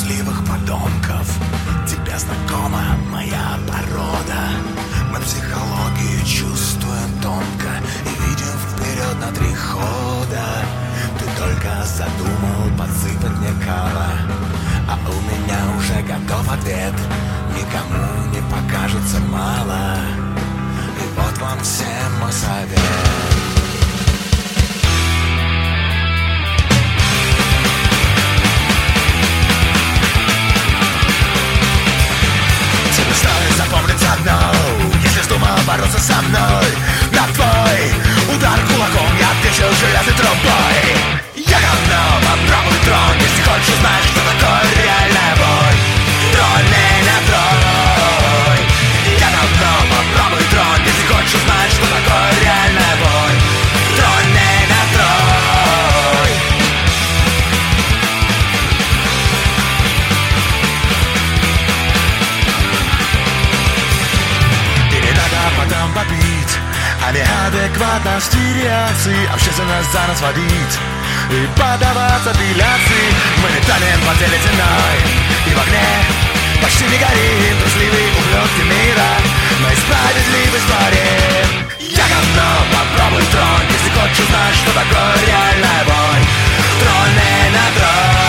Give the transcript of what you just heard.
трусливых подонков. Тебе знакома моя порода. Мы психологию чувствуем тонко и видим вперед на 3 хода. Ты только задумал подсыпать мне кала, а у меня уже готов ответ. Никому не покажется мало, и вот вам всем мой совет. Тебе стоит запомнить одно: если вздумал бороться со мной, на твой удар кулаком я отвечу железной трубой. Я говно, попробуй трон, если хочешь узнать, что такое реальная боль. Тролль меня тролль. Я говно, попробуй трон, если хочешь узнать, что такое реальная боль. Тролль меня тролль. И не надо потом попить о неадекватности реакции, общественность за нас водить и подаваться апелляции. Мы не тонем под телеценой и в огне почти не горим. Трусливые ублюдки мира, мы справедливость творим. Я говно, попробуй трон, если хочешь узнать, что такое реальная боль. Тролль не на трон.